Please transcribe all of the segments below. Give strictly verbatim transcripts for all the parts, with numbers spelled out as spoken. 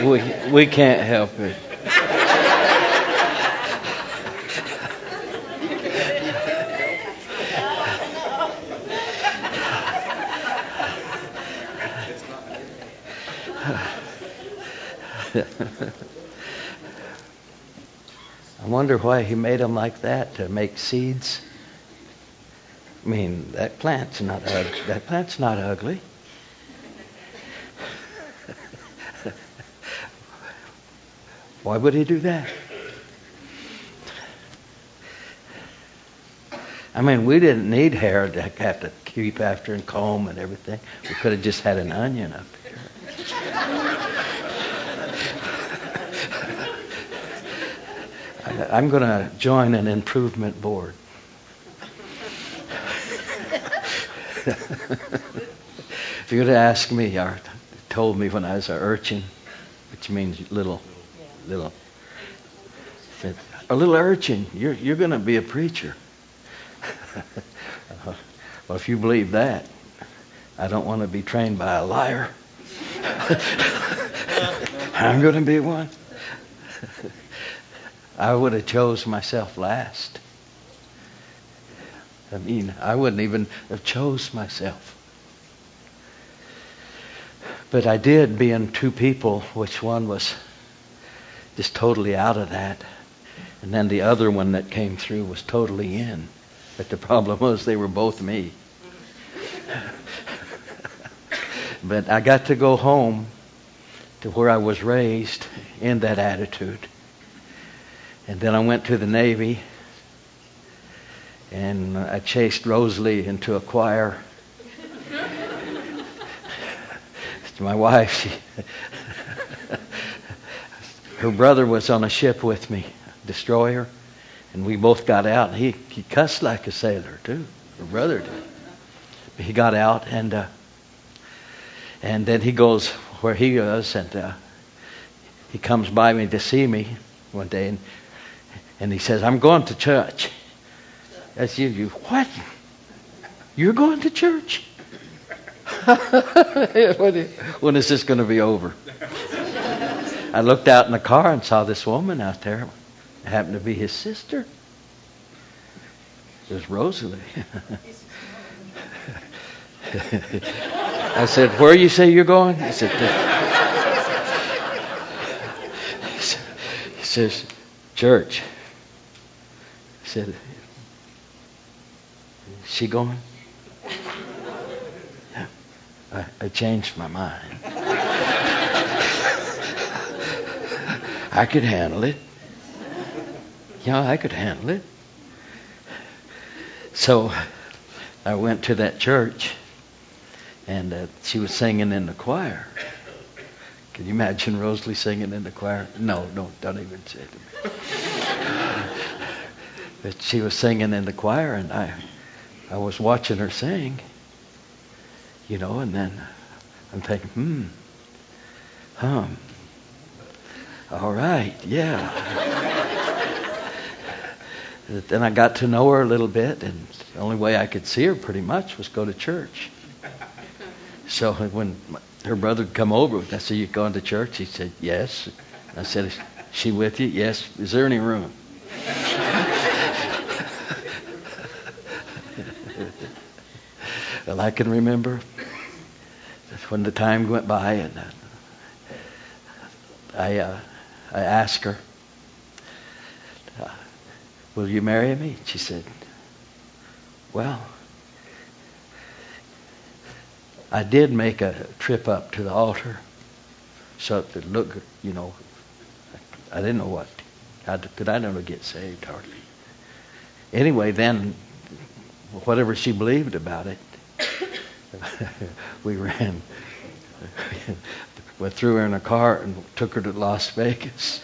we we can't help it. I wonder why he made them like that, to make seeds. I mean, that plant's not ugly. That plant's not ugly. Why would he do that? I mean, we didn't need hair to have to keep after and comb and everything. We could have just had an onion up here. I, I'm going to join an improvement board. If you were to ask me, or told me when I was an urchin, which means little, little, said, a little urchin, you're you're going to be a preacher. uh, well, if you believe that, I don't want to be trained by a liar. I'm going to be one. I would have chose myself last. I mean, I wouldn't even have chose myself. But I did, being two people, which one was just totally out of that. And then the other one that came through was totally in. But the problem was they were both me. But I got to go home to where I was raised in that attitude. And then I went to the Navy. And I chased Rosalie into a choir. My wife, she, her brother was on a ship with me, destroyer, and we both got out. And he, he cussed like a sailor too. Her brother did. He got out, and uh, and then he goes where he was, and uh, he comes by me to see me one day, and and he says, "I'm going to church." That's you. You what? You're going to church? When is this going to be over? I looked out in the car and saw this woman out there. It happened to be his sister. It was Rosalie. I said, "Where you say you're going?" He said, he says, "Church." I said, "Is she going?" I, I changed my mind. I could handle it. Yeah, I could handle it. So I went to that church, and uh, she was singing in the choir. Can you imagine Rosalie singing in the choir? No, no, don't even say it to me. But she was singing in the choir, and I, I was watching her sing. You know, and then I'm thinking, hmm, hum, all right, yeah. Then I got to know her a little bit, and the only way I could see her pretty much was go to church. So when her brother would come over, I said, "You going to church?" He said, "Yes." I said, "Is she with you?" "Yes." "Is there any room?" Well, I can remember when the time went by, and uh, I uh, I asked her, uh, "Will you marry me?" She said, "Well, I did make a trip up to the altar, so it would look, you know, I didn't know what, how could I never get saved hardly. Anyway, then, whatever she believed about it, we ran, we threw her in a car and took her to Las Vegas."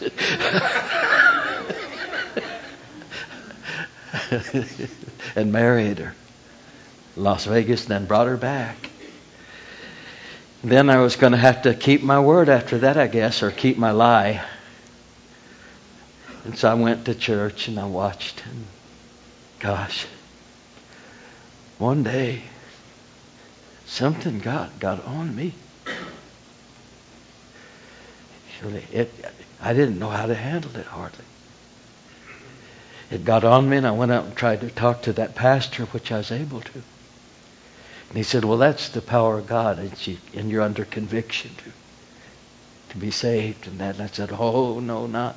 And married her. Las Vegas, then brought her back. Then I was going to have to keep my word after that, I guess, or keep my lie. And so I went to church and I watched. And gosh, one day, something got, got on me. It, I didn't know how to handle it hardly. It got on me, and I went out and tried to talk to that pastor, which I was able to. And he said, well, that's the power of God, and, you, and you're under conviction to, to be saved. And that, and I said, oh, no, not.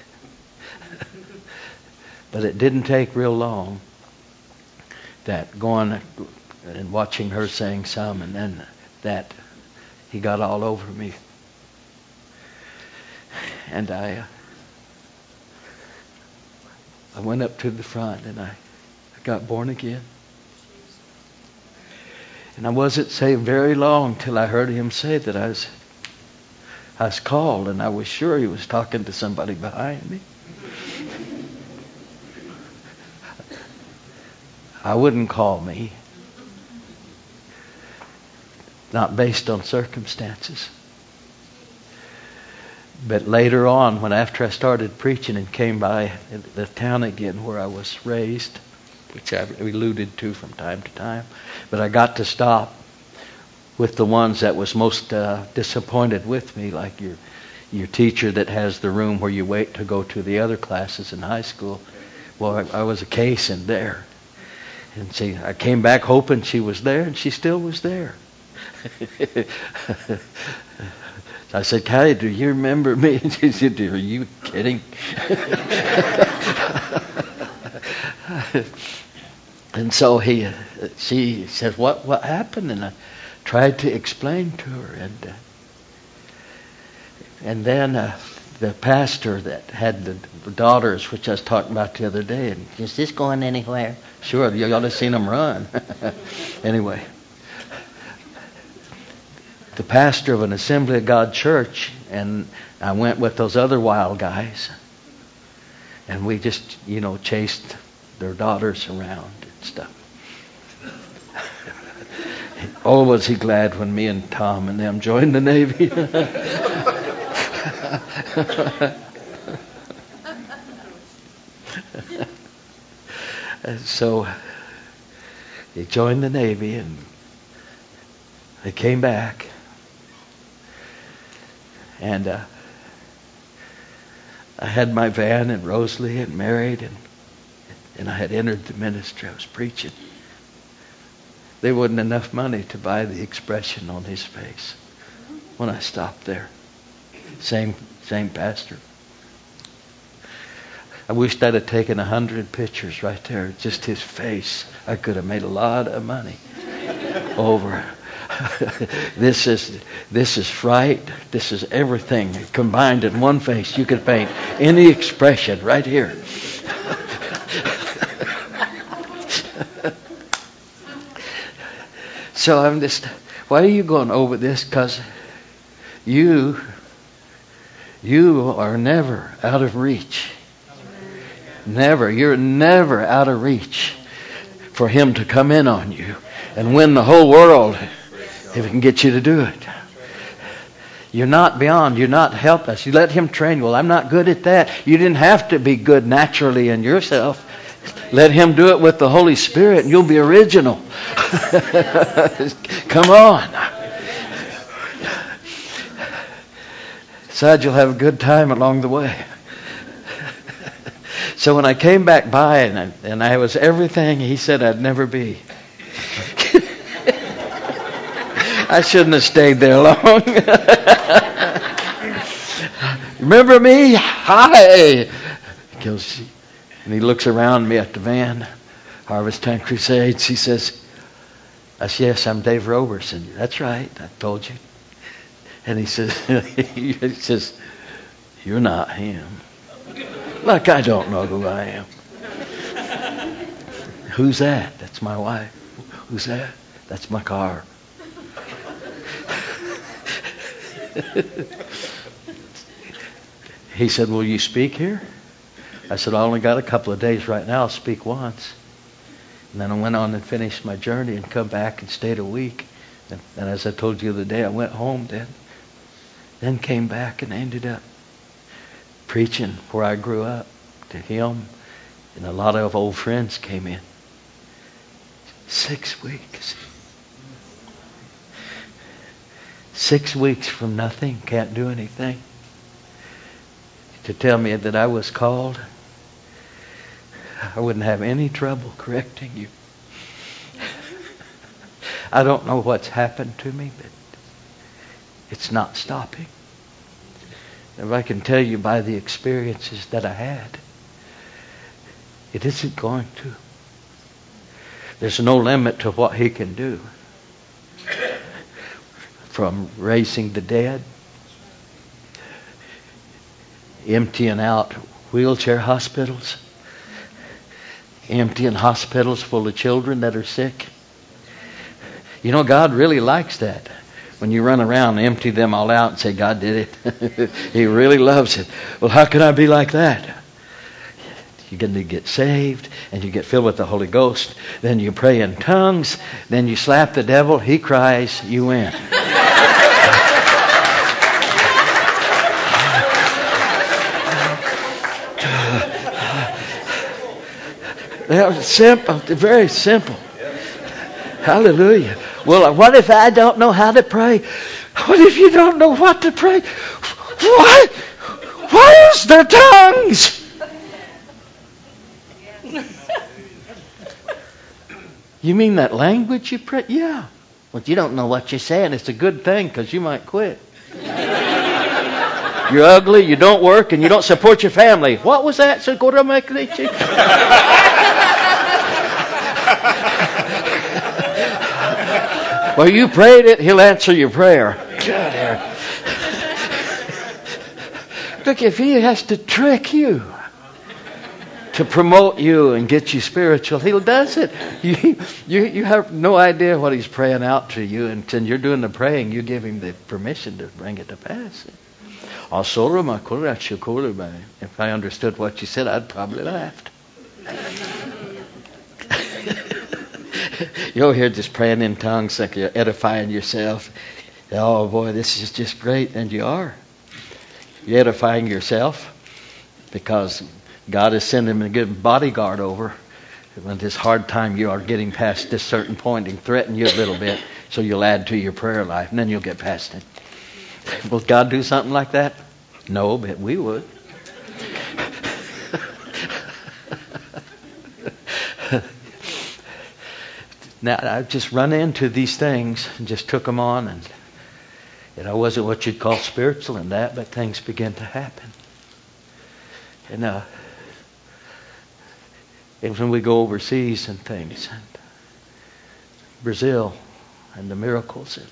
But it didn't take real long, that going and watching her sing some, and then that he got all over me. And I uh, I went up to the front, and I, I got born again. And I wasn't saved very long till I heard him say that I was I was called, and I was sure he was talking to somebody behind me. I wouldn't call me. Not based on circumstances. But later on, when after I started preaching and came by the town again where I was raised, which I alluded to from time to time, but I got to stop with the ones that was most uh, disappointed with me, like your your teacher that has the room where you wait to go to the other classes in high school. Well, I, I was a case in there. And see, I came back hoping she was there, and she still was there. I said, Callie, do you remember me? And she said, are you kidding? And so he, uh, she said, what, what happened? And I tried to explain to her. And uh, and then uh, the pastor that had the daughters, which I was talking about the other day, and is this going anywhere? Sure, you ought to have seen them run. Anyway. The pastor of an Assembly of God church, and I went with those other wild guys, and we just, you know, chased their daughters around and stuff. Oh, was he glad when me and Tom and them joined the Navy. And so they joined the Navy, and they came back. And uh, I had my van, and Rosalie had married, and and I had entered the ministry. I was preaching. There wasn't enough money to buy the expression on his face when I stopped there. Same same pastor. I wished I'd have taken a hundred pictures right there, just his face. I could have made a lot of money over. This is this is fright. This is everything combined in one face. You could paint any expression right here. So I'm just. Why are you going over this? Because you you are never out of reach. Never. You're never out of reach for him to come in on you and win the whole world. If he can get you to do it. You're not beyond. You're not helpless. You let him train you. Well, I'm not good at that. You didn't have to be good naturally in yourself. Let him do it with the Holy Spirit, and you'll be original. Come on. Besides, you'll have a good time along the way. So when I came back by, and I, and I was everything he said I'd never be. I shouldn't have stayed there long. Remember me? Hi. And he looks around me at the van, Harvest Time Crusades. He says, I said, yes, I'm Dave Roberson. That's right. I told you. And he says, he says, you're not him. Like I don't know who I am. Who's that? That's my wife. Who's that? That's my car. He said, will you speak here? I said, I only got a couple of days right now. I'll speak once. And then I went on and finished my journey and come back and stayed a week. And, and as I told you the other day, I went home then. Then came back and ended up preaching where I grew up to him. And a lot of old friends came in. Six weeks. Six weeks from nothing, can't do anything. to tell me that I was called, I wouldn't have any trouble correcting you. I don't know what's happened to me, but it's not stopping. If I can tell you by the experiences that I had, it isn't going to. There's no limit to what He can do. From raising the dead, emptying out wheelchair hospitals, emptying hospitals full of children that are sick. You know, God really likes that. When you run around and empty them all out and say, God did it. He really loves it. Well, how can I be like that? You're going to get saved and you get filled with the Holy Ghost. Then you pray in tongues. Then you slap the devil. He cries. You win. That was simple. Very simple. Hallelujah. Well, what if I don't know how to pray? What if you don't know what to pray? What? What is the tongues? You mean that language you pray? Yeah. Well, you don't know what you're saying. It's a good thing because you might quit. You're ugly, you don't work, and you don't support your family. What was that? So go to make Well, you prayed it, He'll answer your prayer. God, look, if He has to trick you to promote you and get you spiritual, He does it. You, you, you have no idea what He's praying out to you, and when you're doing the praying, you give Him the permission to bring it to pass. If I understood what you said, I'd probably laughed. You're here just praying in tongues like you're edifying yourself. Oh boy, this is just great. And you are. You're edifying yourself because God is sending a good bodyguard over when this hard time you are getting past this certain point and threaten you a little bit, so you'll add to your prayer life and then you'll get past it. Will God do something like that? No, but we would. Now, I've just run into these things and just took them on, and you know, I wasn't what you'd call spiritual in that, but things began to happen. And uh, and when we go overseas and things, and Brazil and the miracles, and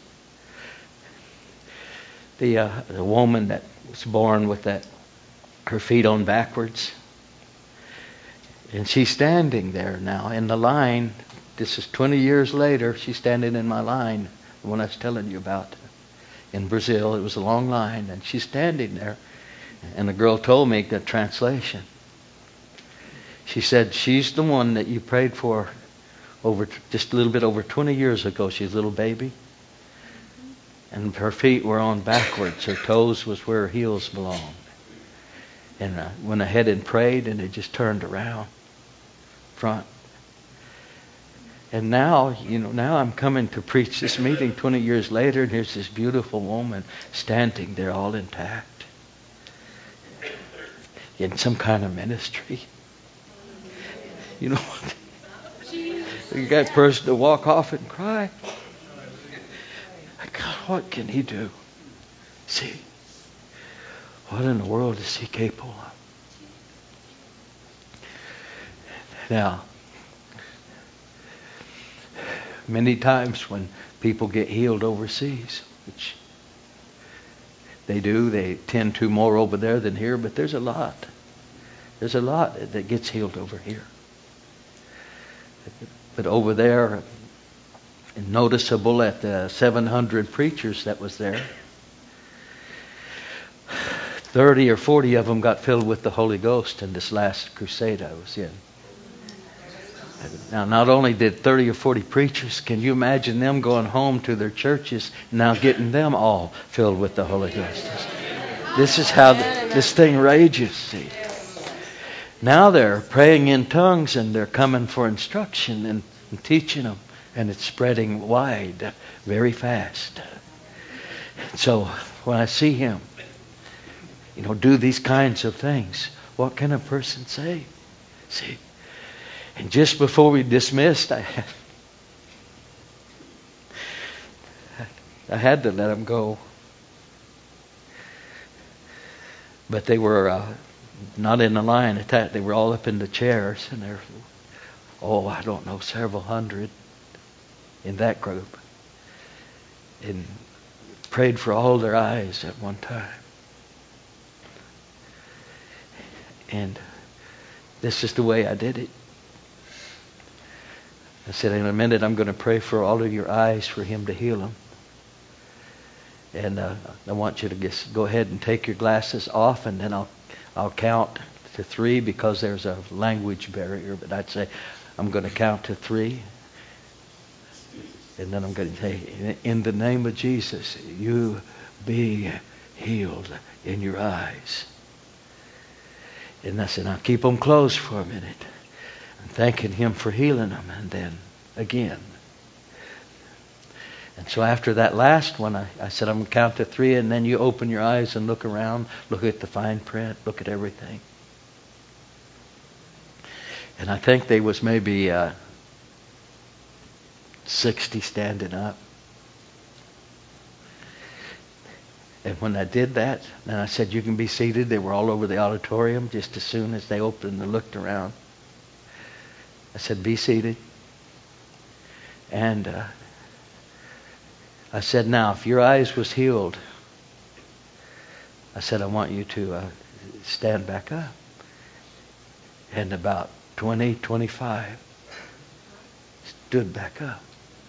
the uh, the woman that was born with that her feet on backwards, and she's standing there now in the line. This is twenty years later. She's standing in my line, the one I was telling you about in Brazil. It was a long line, and she's standing there. And the girl told me the translation. She said, she's the one that you prayed for over just a little bit over twenty years ago. She's a little baby. And her feet were on backwards. Her toes was where her heels belonged. And I went ahead and prayed, and it just turned around front. And now, you know, now I'm coming to preach this meeting twenty years later, and here's this beautiful woman standing there all intact in some kind of ministry. You know what? You got a person to walk off and cry. God, what can He do? See, what in the world is He capable of? Now, many times when people get healed overseas, which they do, they tend to more over there than here, but there's a lot. There's a lot that gets healed over here. But over there, noticeable at the seven hundred preachers that was there, thirty or forty of them got filled with the Holy Ghost in this last crusade I was in. Now, not only did thirty or forty preachers, can you imagine them going home to their churches now getting them all filled with the Holy Ghost? This is how the, this thing rages, see. Now they're praying in tongues and they're coming for instruction and, and teaching them. And it's spreading wide very fast. So when I see him, you know, do these kinds of things, what can a person say? See? And just before we dismissed, I had, I had to let them go. But they were uh, not in the line attack. They were all up in the chairs, and there, oh, I don't know, several hundred in that group, and prayed for all their eyes at one time. And this is the way I did it. I said, in a minute, I'm going to pray for all of your eyes for Him to heal them. And uh, I want you to just go ahead and take your glasses off, and then I'll I'll count to three because there's a language barrier. But I'd say I'm going to count to three, and then I'm going to say, in the name of Jesus, you be healed in your eyes. And I said, now keep them closed for a minute. I'm thanking Him for healing them, and then again. And so after that last one, I, I said, I'm going to count to three, and then you open your eyes and look around, look at the fine print, look at everything. And I think there was maybe uh, sixty standing up. And when I did that, and I said, you can be seated, they were all over the auditorium just as soon as they opened and looked around. I said, be seated. And uh, I said, now, if your eyes was healed, I said, I want you to uh, stand back up. And about twenty, twenty-five stood back up.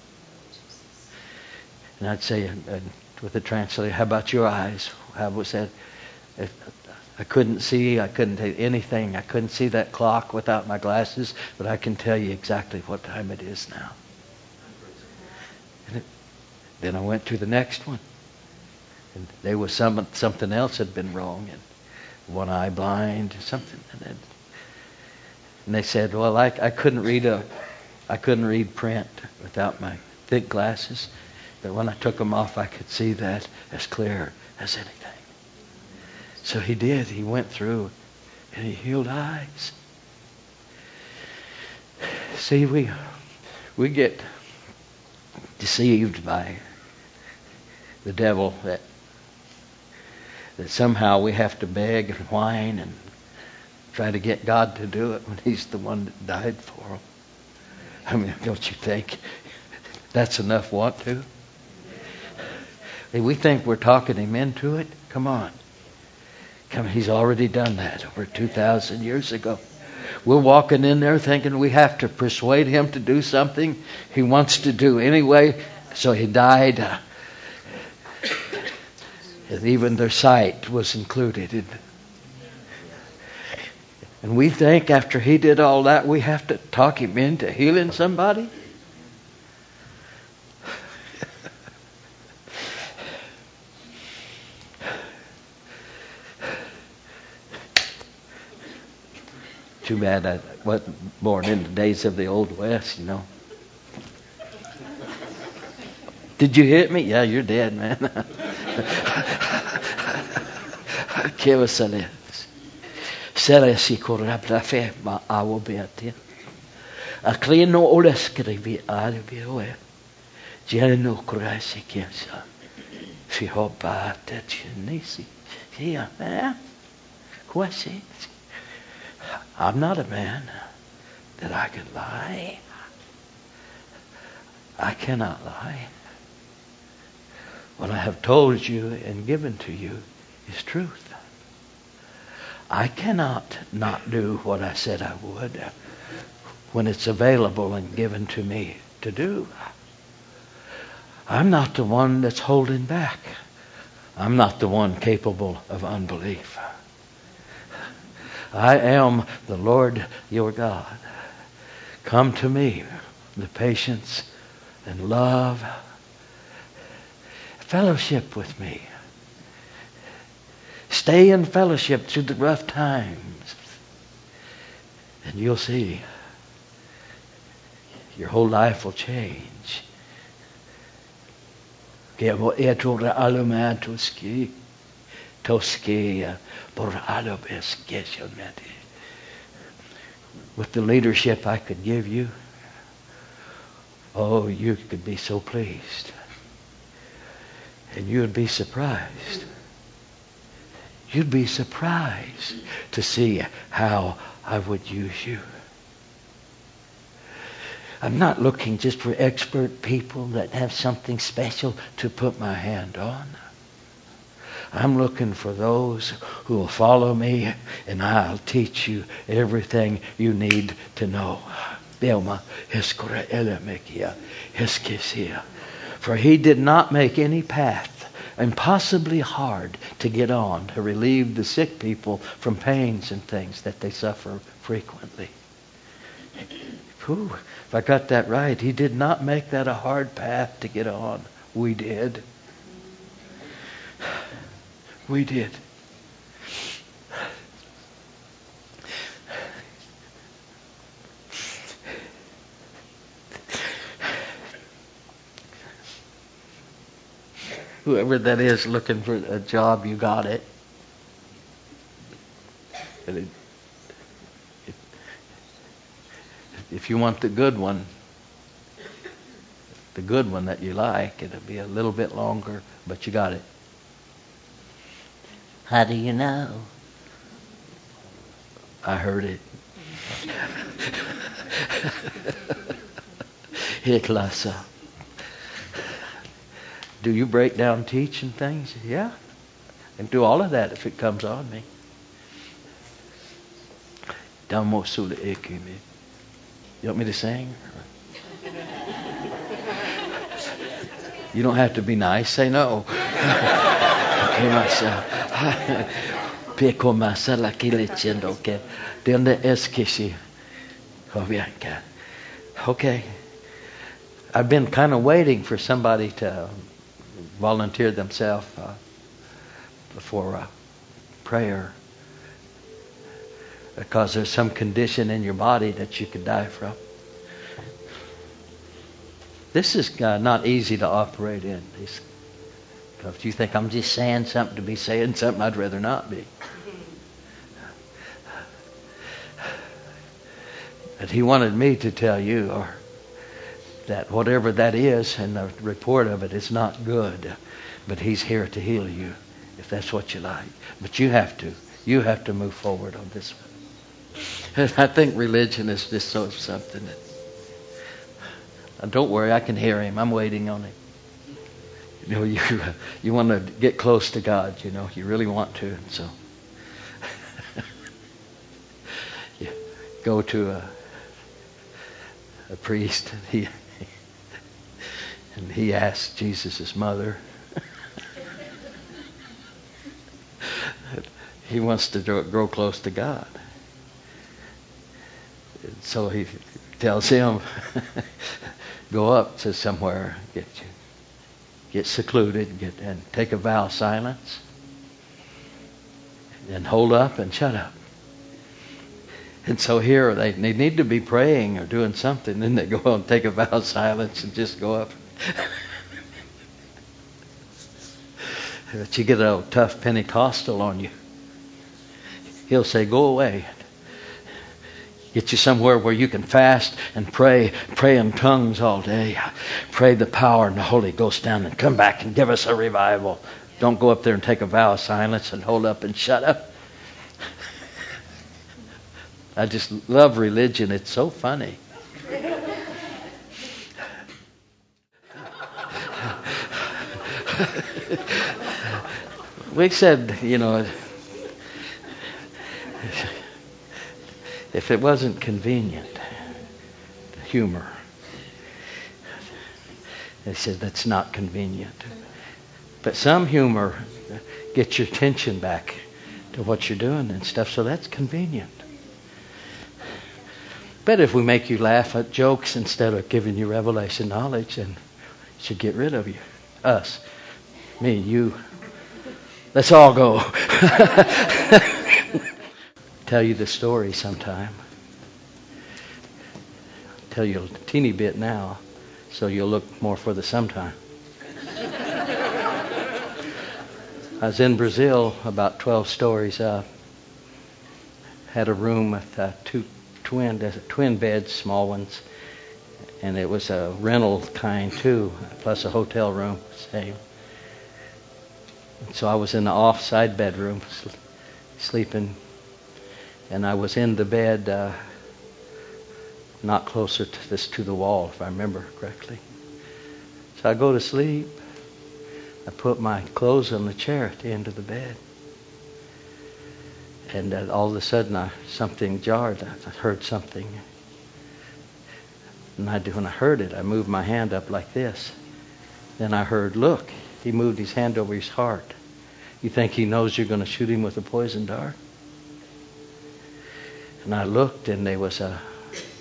And I'd say, and, and with the translator, how about your eyes? How was that? If I couldn't see, I couldn't take anything. I couldn't see that clock without my glasses, but I can tell you exactly what time it is now. And it, then I went to the next one. And there was some something else had been wrong. And one eye blind, something. And, then, and they said, well, I, I couldn't read a, I couldn't read print without my thick glasses. But when I took them off, I could see that as clear as anything. So he did. He went through and he healed eyes. See, we we get deceived by the devil that that somehow we have to beg and whine and try to get God to do it when He's the one that died for them. I mean, don't you think that's enough want to? We think we're talking Him into it. Come on. Come on. He's already done that over two thousand years ago. We're walking in there thinking we have to persuade Him to do something He wants to do anyway. So He died. Uh, and even their sight was included. In, and we think after He did all that, we have to talk Him into healing somebody. Too bad I wasn't born in the days of the Old West, you know. Did you hit me? Yeah, you're dead, man. Que was it? Sera si korabla fe ma awo beatia. A klino oleskrivi arbi oe. Jelno kurasi kiasa. Fi hoba tetchnisi. Here, man. Kwasi. I'm not a man that I could lie. I cannot lie. What I have told you and given to you is truth. I cannot not do what I said I would when it's available and given to me to do. I'm not the one that's holding back. I'm not the one capable of unbelief. I am the Lord your God. Come to me, the patience and love, fellowship with me. Stay in fellowship through the rough times, and you'll see your whole life will change. Toski with the leadership I could give you, oh, you could be so pleased. And you would be surprised. You'd be surprised to see how I would use you. I'm not looking just for expert people that have something special to put my hand on. I'm looking for those who will follow me, and I'll teach you everything you need to know. For he did not make any path impossibly hard to get on to relieve the sick people from pains and things that they suffer frequently. Whew, if I got that right, he did not make that a hard path to get on. We did. We did. Whoever that is looking for a job, you got it. But it, it, if you want the good one, the good one that you like, it'll be a little bit longer, but you got it. How do you know? I heard it. Hiklasa. Do you break down, teach and things? Yeah. I can do all of that if it comes on me. You want me to sing? You don't have to be nice. Say no. Okay, myself. Peko masala kilichendo ke. Dende eskishi. Okay. I've been kind of waiting for somebody to volunteer themselves uh, for uh, prayer, because there's some condition in your body that you could die from. This is uh, not easy to operate in. These, if you think I'm just saying something to be saying something, I'd rather not be. But he wanted me to tell you, or that whatever that is, and the report of it is not good, but he's here to heal you, if that's what you like. But you have to. You have to move forward on this one. And I think religion is just so something that... Uh, don't worry, I can hear him. I'm waiting on him. You know, you you want to get close to God, you know. You really want to. And so you go to a, a priest, and he... And he asked Jesus' mother. He wants to grow close to God. And so he tells him, go up to somewhere, get you, get secluded, get and take a vow of silence, and hold up and shut up. And so here they, they need to be praying or doing something, then they go and take a vow of silence and just go up. But you get a tough Pentecostal on you. He'll say, go away. Get you somewhere where you can fast and pray. Pray in tongues all day. Pray the power and the Holy Ghost down and come back and give us a revival. Don't go up there and take a vow of silence and hold up and shut up. I just love religion. It's so funny. We said, you know, if it wasn't convenient, humor. They said that's not convenient. But some humor gets your attention back to what you're doing and stuff, so that's convenient. But if we make you laugh at jokes instead of giving you revelation knowledge, then it should get rid of you. Us. Me, you. Let's all go. Tell you the story sometime. Tell you a teeny bit now, so you'll look more for the sometime. I was in Brazil, about twelve stories up. Had a room with uh, two twin uh, twin beds, small ones, and it was a rental kind too, plus a hotel room, same. So I was in the off-side bedroom, sl- sleeping, and I was in the bed, uh, not closer to this to the wall, if I remember correctly. So I go to sleep. I put my clothes on the chair at the end of the bed. And uh, all of a sudden, I, something jarred. I heard something. And I, when I heard it, I moved my hand up like this. Then I heard, look. He moved his hand over his heart. You think he knows you're going to shoot him with a poison dart? And I looked, and there was a,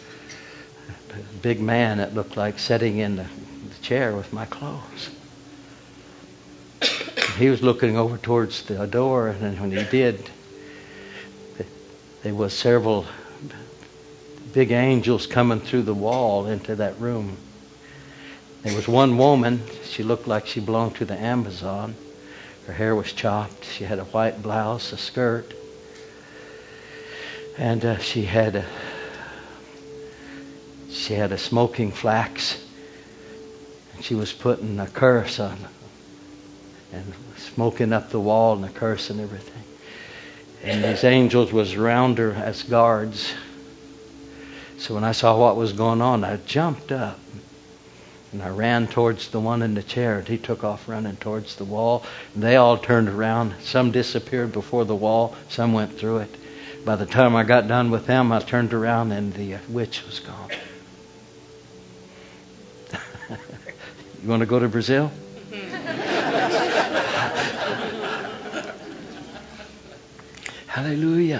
a big man that looked like sitting in the, the chair with my clothes. He was looking over towards the door, and then when he did, there was several big angels coming through the wall into that room. There was one woman. She looked like she belonged to the Amazon. Her hair was chopped. She had a white blouse, a skirt, and uh, she had a she had a smoking flax, and she was putting a curse on and smoking up the wall and a curse and everything. And these angels was around her as guards. So when I saw what was going on, I jumped up and I ran towards the one in the chair, and he took off running towards the wall. And they all turned around. Some disappeared before the wall. Some went through it. By the time I got done with them, I turned around and the uh, witch was gone. You want to go to Brazil? Hallelujah.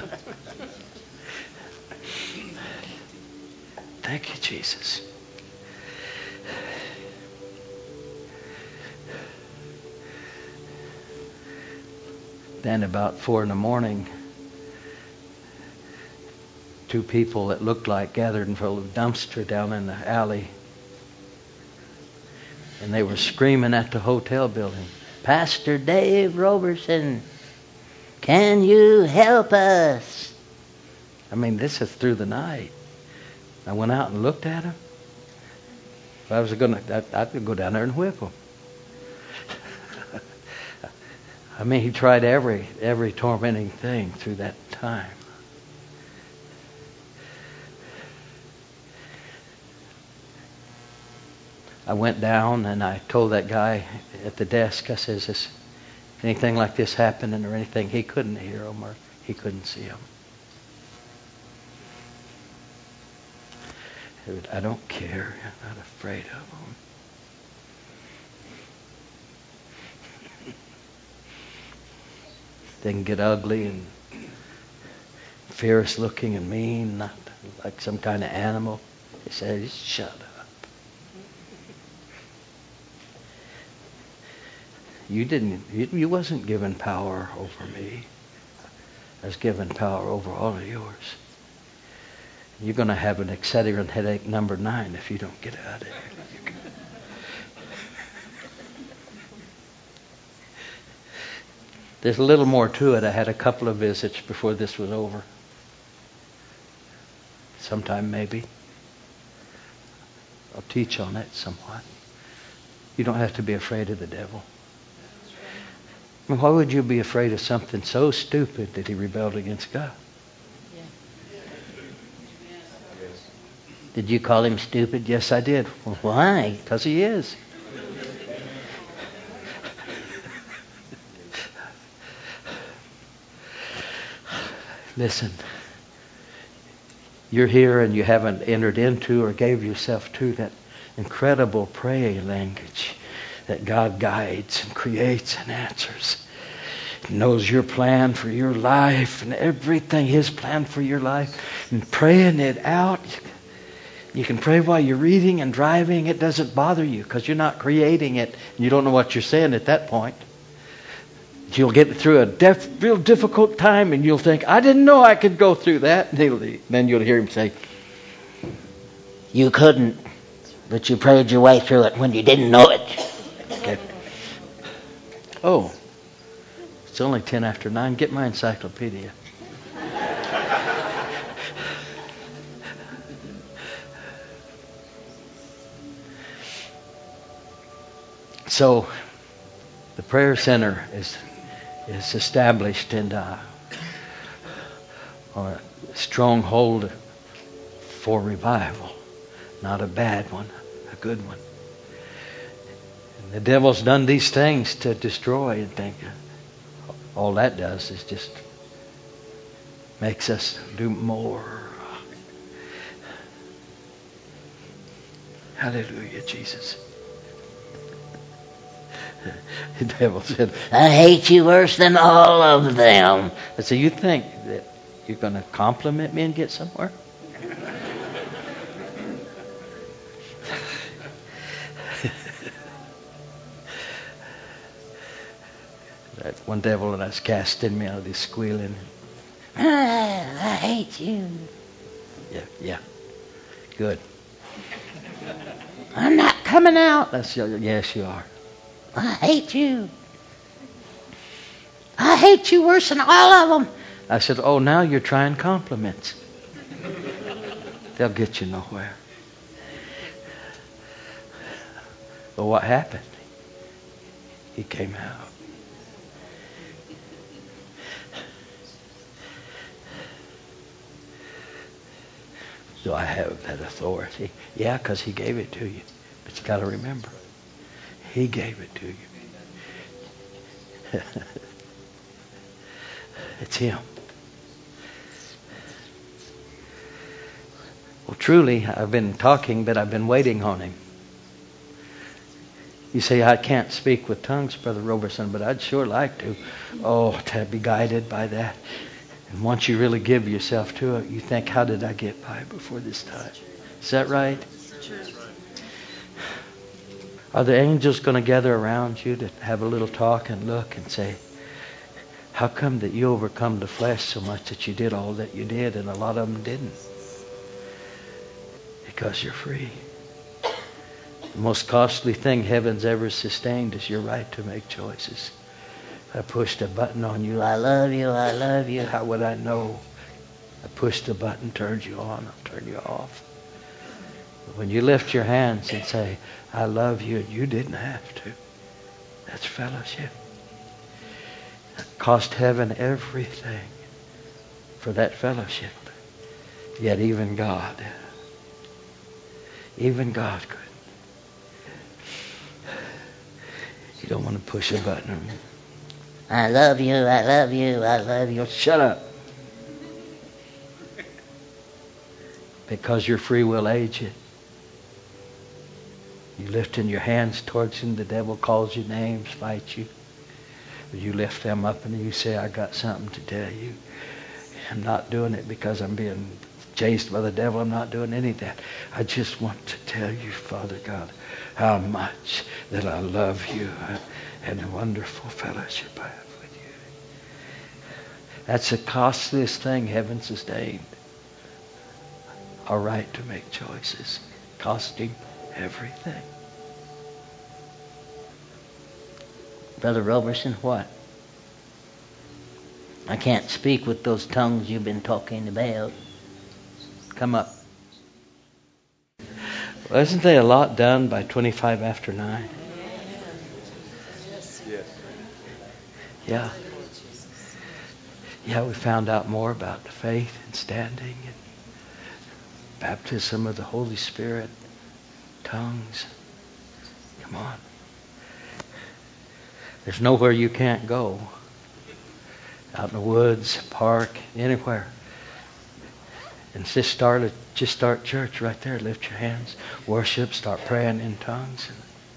Thank you, Jesus. Then about four in the morning, two people that looked like gathered in front of a dumpster down in the alley. And they were screaming at the hotel building, Pastor Dave Roberson, can you help us? I mean, this is through the night. I went out and looked at them. If I was going to, I'd go down there and whip them. I mean, he tried every every tormenting thing through that time. I went down and I told that guy at the desk, I says, is anything like this happening or anything? He couldn't hear them or he couldn't see them. I don't care. I'm not afraid of them. They can get ugly and fierce looking and mean, not like some kind of animal. He said, just shut up. You didn't, you, you wasn't given power over me. I was given power over all of yours. You're going to have an Excedrin headache number nine if you don't get out of here. There's a little more to it. I had a couple of visits before this was over. Sometime maybe. I'll teach on it somewhat. You don't have to be afraid of the devil. I mean, why would you be afraid of something so stupid that he rebelled against God? Did you call him stupid? Yes, I did. Well, why? Because he is. Listen, you're here and you haven't entered into or gave yourself to that incredible praying language that God guides and creates and answers. He knows your plan for your life and everything, His plan for your life, and praying it out. You can pray while you're reading and driving. It doesn't bother you because you're not creating it. And you don't know what you're saying at that point. You'll get through a def- real difficult time and you'll think, I didn't know I could go through that. And then you'll hear Him say, you couldn't, but you prayed your way through it when you didn't know it. Okay. Oh, It's only ten after nine. Get my encyclopedia. So, the prayer center is is established in uh, a stronghold for revival, not a bad one, a good one. And the devil's done these things to destroy and think. All that does is just makes us do more. Hallelujah, Jesus. The devil said, I hate you worse than all of them. I said, you think that you're going to compliment me and get somewhere? That one devil that was casting me out of this squealing. Ah, I hate you. Yeah, yeah. Good. I'm not coming out. That's yes, you are. I hate you. I hate you worse than all of them. I said, oh, now you're trying compliments. They'll get you nowhere. But what happened? He came out. Do I have that authority? Yeah, because he gave it to you. But you got to remember, he gave it to you. It's him. Well, truly, I've been talking, but I've been waiting on him. You say, I can't speak with tongues, Brother Roberson, but I'd sure like to. Oh, to be guided by that. And once you really give yourself to it, you think, how did I get by before this time? Is that right? Are the angels going to gather around you to have a little talk and look and say, how come that you overcome the flesh so much that you did all that you did and a lot of them didn't? Because you're free. The most costly thing heaven's ever sustained is your right to make choices. I pushed a button on you. I love you. I love you. How would I know? I pushed a button, turned you on, I'll turn you off. But when you lift your hands and say, I love you, you didn't have to. That's fellowship. It cost heaven everything for that fellowship. Yet even God, even God could. You don't want to push a button. I love you, I love you, I love you. Shut up. Because your free will aids you. You lifting your hands towards him, the devil calls you names, fights you. You lift them up and you say, I got something to tell you. I'm not doing it because I'm being chased by the devil. I'm not doing any of that. I just want to tell you, Father God, how much that I love you and the wonderful fellowship I have with you. That's the costliest thing heaven sustained. Our right to make choices. Costing everything. Brother Roberson, what? I can't speak with those tongues you've been talking about. Come up. Well, isn't there a lot done by twenty-five after nine? Yes. Yes. Yeah. Yeah, we found out more about the faith and standing and baptism of the Holy Spirit, tongues. Come on. There's nowhere you can't go. Out in the woods, park, anywhere. And just start a, just start church right there. Lift your hands, worship, start praying in tongues.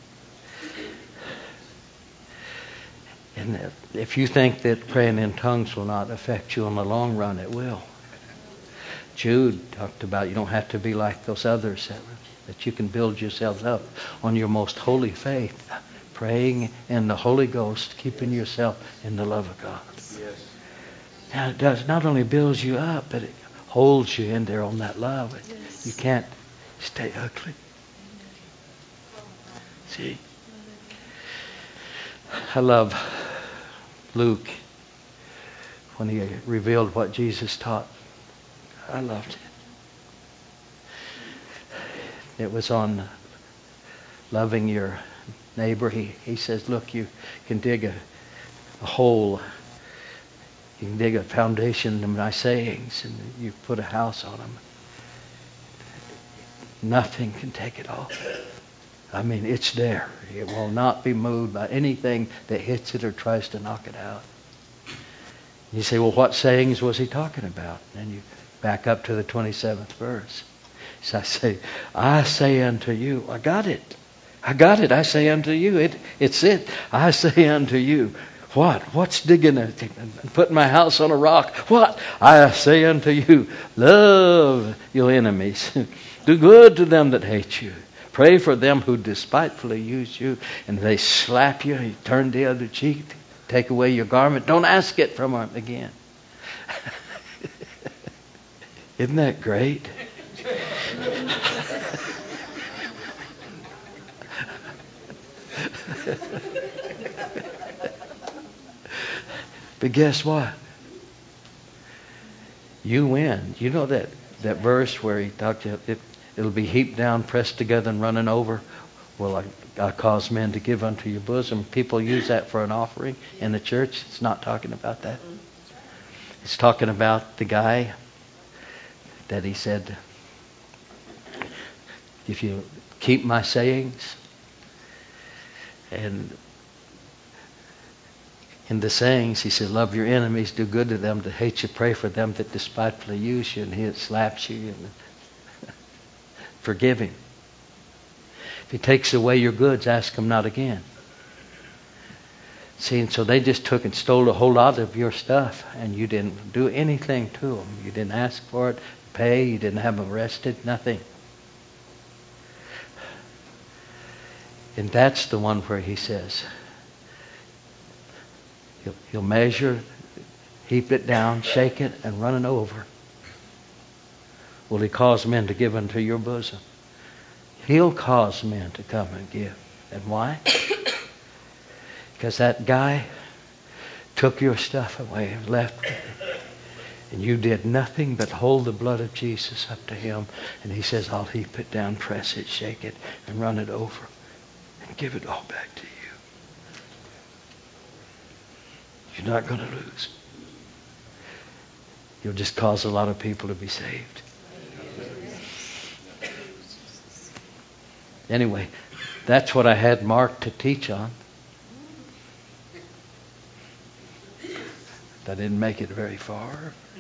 And if you think that praying in tongues will not affect you in the long run, it will. Jude talked about you don't have to be like those others, that, that you can build yourselves up on your most holy faith, praying in the Holy Ghost, keeping yourself in the love of God. Yes. Now it does not only builds you up, but it holds you in there on that love. Yes. You can't stay ugly. See, I love Luke when he revealed what Jesus taught. I loved it. It was on loving your neighbor. He, he says, look, you can dig a, a hole. You can dig a foundation in my sayings, and you put a house on them. Nothing can take it off. I mean, it's there. It will not be moved by anything that hits it or tries to knock it out. You say, well, what sayings was he talking about? And you back up to the twenty-seventh verse. So I say, I say unto you, I got it. I got it. I say unto you, it, it's it. I say unto you, what? What's digging a, and putting my house on a rock? What? I say unto you, love your enemies. Do good to them that hate you. Pray for them who despitefully use you, and they slap you, you turn the other cheek, take away your garment. Don't ask it from them again. Isn't that great? But guess what? You win. You know that, that verse where he talked about it, it'll be heaped down, pressed together, and running over. Well, I, I cause men to give unto your bosom. People use that for an offering in the church. It's not talking about that. It's talking about the guy that he said, if you keep my sayings, and in the sayings, he said, love your enemies, do good to them that hate you, pray for them that despitefully use you, and he that slaps you, and forgive him. If he takes away your goods, ask him not again. See, and so they just took and stole a whole lot of your stuff, and you didn't do anything to them. You didn't ask for it, pay, you didn't have them arrested, nothing. And that's the one where he says, he'll, he'll measure, heap it down, shake it, and run it over. Will he cause men to give unto your bosom? He'll cause men to come and give. And why? Because that guy took your stuff away and left it. And you did nothing but hold the blood of Jesus up to him. And he says, I'll heap it down, press it, shake it, and run it over. And give it all back to you. You're not going to lose. You'll just cause a lot of people to be saved. Anyway, that's what I had marked to teach on. I didn't make it very far.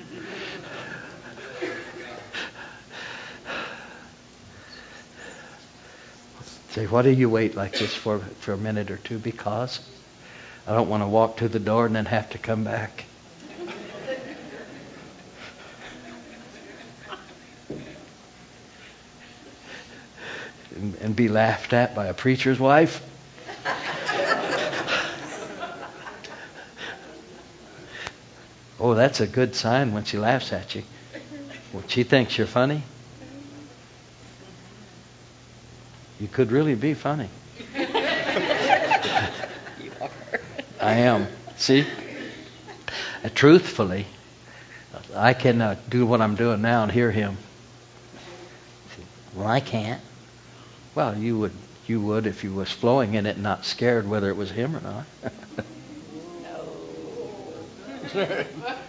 Say, why do you wait like this for, for a minute or two? Because I don't want to walk to the door and then have to come back. And, and be laughed at by a preacher's wife. Oh, that's a good sign when she laughs at you. When she thinks you're funny. You could really be funny. You are. I am. See? Uh, truthfully, I can uh, do what I'm doing now and hear him. Well, I can't. Well, you would you would if you was flowing in it and not scared whether it was him or not. No.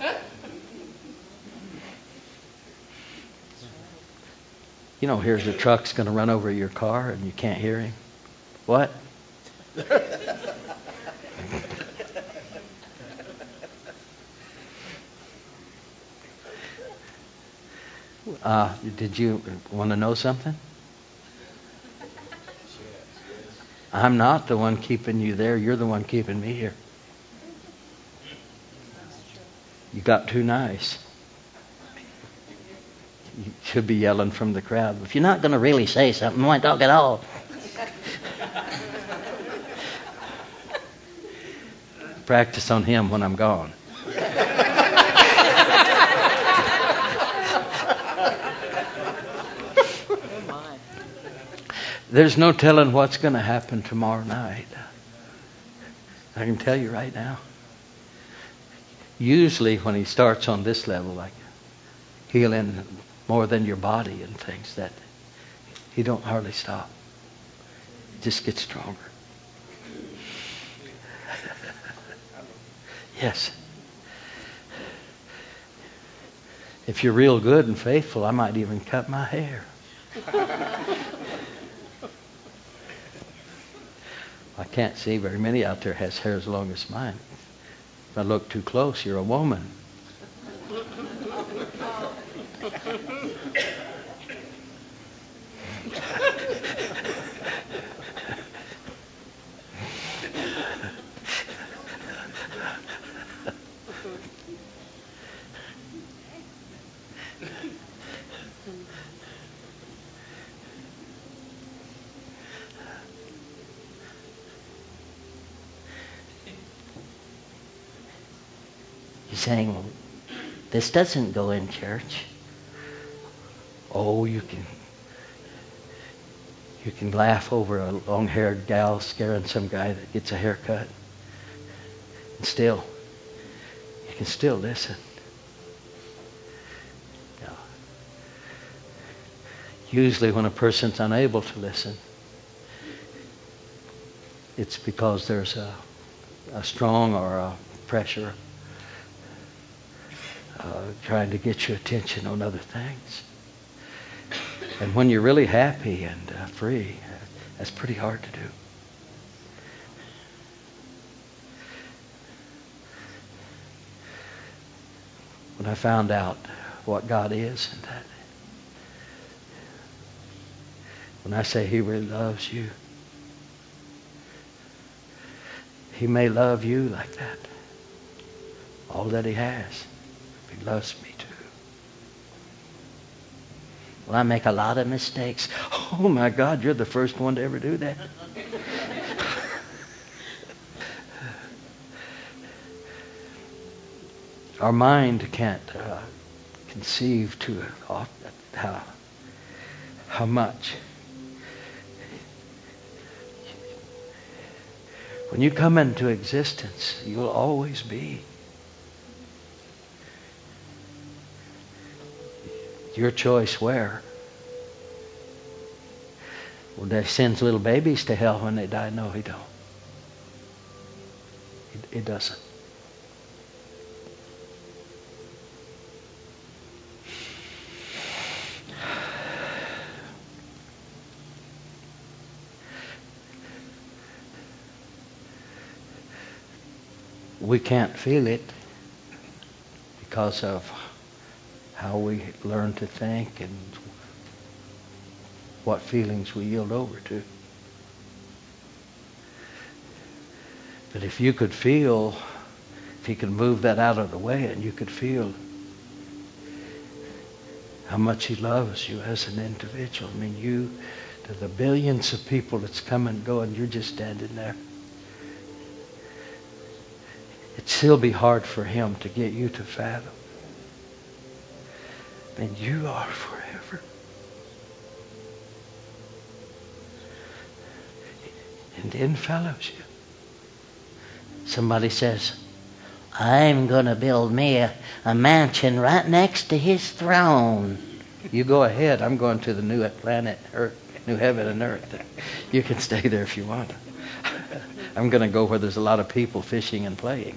You know, here's a truck's going to run over your car and you can't hear him. What? Uh, did you want to know something? I'm not the one keeping you there. You're the one keeping me here. You got too nice. You should be yelling from the crowd. If you're not going to really say something, why talk at all? Practice on him when I'm gone. There's no telling what's going to happen tomorrow night. I can tell you right now. usually when he starts on this level, like healing more than your body and things, that he don't hardly stop. He just gets stronger. Yes. If you're real good and faithful, I might even cut my hair. I can't see very many out there has hair as long as mine. If I look too close, you're a woman. You're saying, well, this doesn't go in church. Oh, you can you can laugh over a long-haired gal scaring some guy that gets a haircut. And still, you can still listen. Yeah. Usually when a person's unable to listen, it's because there's a, a strong or a pressure uh, trying to get your attention on other things. And when you're really happy and uh, free, uh, that's pretty hard to do. When I found out what God is, and that when I say He really loves you, He may love you like that. All that He has. He loves me too. Well, I make a lot of mistakes. Oh my God, you're the first one to ever do that. Our mind can't uh, conceive to uh, how, how much. When you come into existence, you'll always be. Your choice where. Well, they sends little babies to hell when they die. No, He don't. He, he doesn't. We can't feel it because of how we learn to think and what feelings we yield over to. But if you could feel, if you could move that out of the way and you could feel how much He loves you as an individual. I mean, you, to the billions of people that's come and go, and you're just standing there. It'd still be hard for Him to get you to fathom. And you are forever. And in fellowship. Somebody says, I'm going to build me a, a mansion right next to His throne. You go ahead. I'm going to the new planet, Earth, new heaven and earth. You can stay there if you want. I'm going to go where there's a lot of people fishing and playing.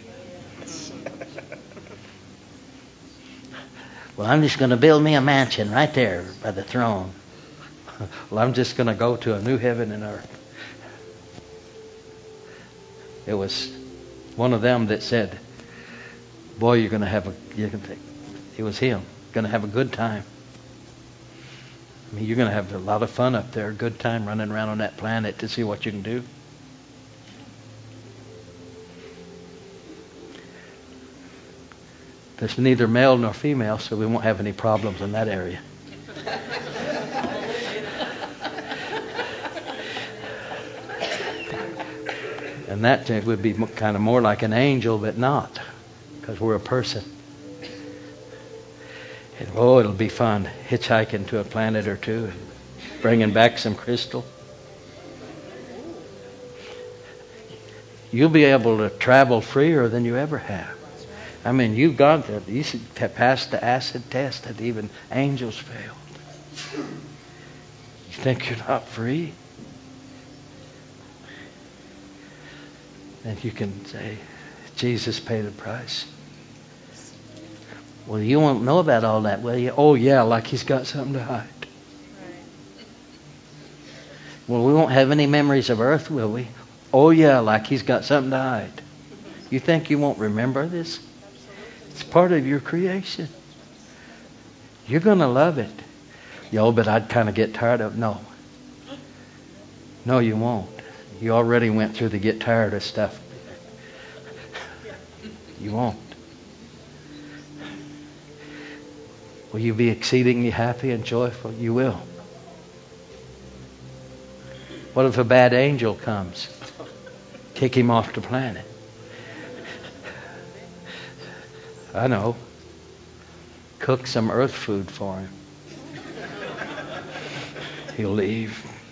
Well, I'm just going to build me a mansion right there by the throne. Well, I'm just going to go to a new heaven and earth. It was one of them that said, boy, you're going to have a, you're going to, it was him, going to have a good time. I mean, you're going to have a lot of fun up there, good time running around on that planet to see what you can do. There's neither male nor female, so we won't have any problems in that area. And that would be kind of more like an angel, but not, because we're a person. And oh, it'll be fun hitchhiking to a planet or two and bringing back some crystal. You'll be able to travel freer than you ever have. I mean, you've got that. You should have passed the acid test that even angels failed. You think you're not free? And you can say, Jesus paid the price. Well, you won't know about all that, will you? Oh, yeah, like he's got something to hide. Well, we won't have any memories of earth, will we? Oh, yeah, like he's got something to hide. You think you won't remember this? It's part of your creation. You're going to love it. Yo, but I'd kind of get tired of it. No. No, you won't. You already went through the get tired of stuff. You won't. Will you be exceedingly happy and joyful? You will. What if a bad angel comes? Kick him off the planet. I know. Cook some earth food for him. He'll leave.